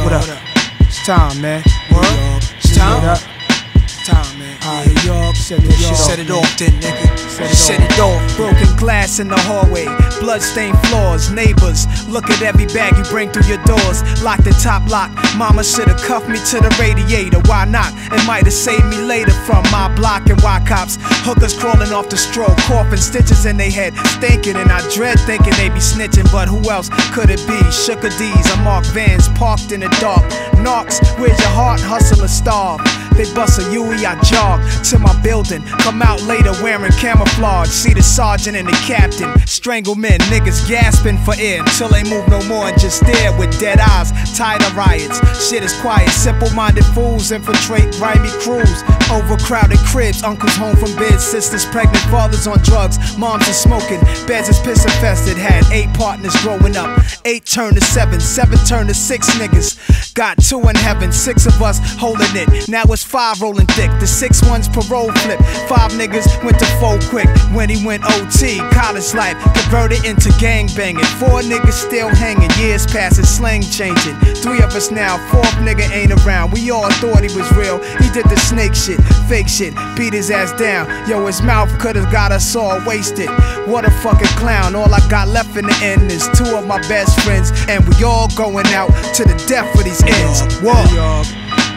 What up? It's time, man. What? It's time. Time, man. New York, set it off then, nigga. Set it off. Broken glass in the hallway, bloodstained floors, neighbors. Look at every bag you bring through your doors. Lock the top lock. Mama should've cuffed me to the radiator. Why not? It might've saved me later from my block and why cops. Hookers crawling off the stroke, coughing stitches in their head, stinking, and I dread thinking they be snitching. But who else could it be? Sugar D's, I mark vans parked in the dark. Knocks, where's your heart? Hustle or starve. They bust a Huey, I jog to my building. Come out later wearing camouflage. See the sergeant and the captain. Strangle men, niggas gasping for air until they move no more and just stare with dead eyes. Tired of riots, shit is quiet. Simple-minded fools infiltrate grimy crews. Overcrowded cribs, uncles home from bed, sisters pregnant, fathers on drugs, moms are smoking, beds is piss infested. Had 8 partners growing up, 8 turned to 7, 7 turned to 6 niggas. Got 2 in heaven, 6 of us holding it. Now it's 5 rolling thick. The 6 ones parole flip. 5 niggas went to 4 quick when he went OT. College life converted into gang banging. 4 niggas still hanging. Years passing, slang changing. 3 of us now. 4th nigga ain't around. We all thought he was real. He did the snake shit, fake shit, beat his ass down. Yo, his mouth could've got us all wasted. What a fucking clown. All I got left in the end is 2 of my best friends, and we all going out to the death for these ends. Whoa. New York,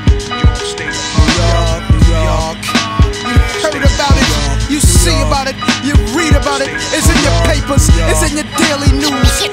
New York. You heard about it, you see about it, you read about it. It's in your papers, it's in your daily news.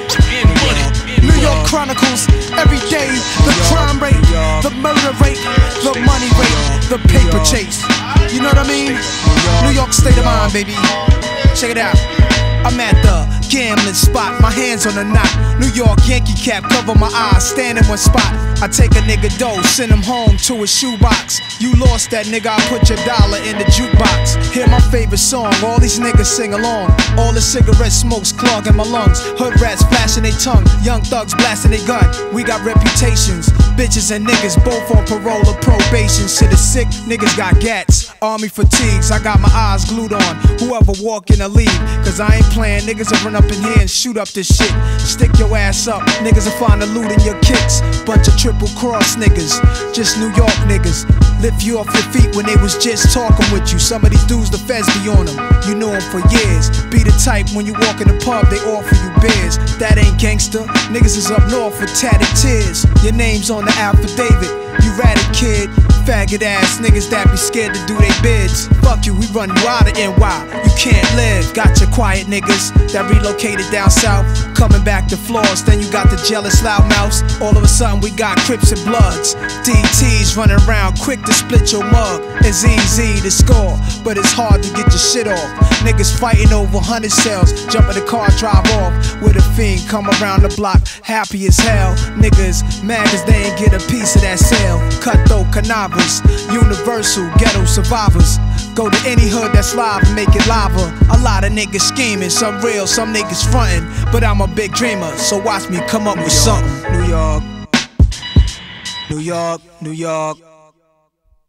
New York Chronicles, every day. The crime rate, the murder rate, the money rate, the paper chase. You know what I mean? New York state of mind, baby. Check it out. I'm at the gambling spot, my hands on the knot. New York Yankee cap, cover my eyes, stand in one spot. I take a nigga dough, send him home to a shoebox. You lost that nigga, I put your dollar in the jukebox. Hear my favorite song, all these niggas sing along. All the cigarette smokes clogging my lungs. Hood rats flashing their tongue, young thugs blasting their gun. We got reputations, bitches and niggas both on parole or probation. Shit is sick, niggas got gats, army fatigues. I got my eyes glued on whoever walk in the lead, cause I ain't playing. Niggas will run up in here and shoot up this shit. Stick your ass up, niggas will find the loot in your kicks. Bunch of triple cross niggas, just New York niggas. Lift you off your feet when they was just talking with you. Some of these dudes, the feds be on them. You know them for years. Be the type when you walk in the pub, they offer you beers. That ain't gangster. Niggas is up north with tatted tears. Your name's on the affidavit. You ratted kid. Faggot ass niggas that be scared to do they bids. Fuck you, we run you out of NY. You can't live. Got your quiet niggas that relocated down south, coming back to floors. Then you got the jealous loudmouths. All of a sudden we got Crips and Bloods. DTs running around quick to split your mug. It's easy to score, but it's hard to get your shit off. Niggas fighting over 100 cells. Jump in the car, drive off with a fiend. Come around the block, happy as hell. Niggas mad cause they ain't get a piece of that sale. Cutthroat cannabis, universal ghetto survivors. Go to any hood that's live and make it lava. A lot of niggas scheming, some real, some niggas frontin'. But I'm a big dreamer, so watch me come up with something. New York, New York, New York.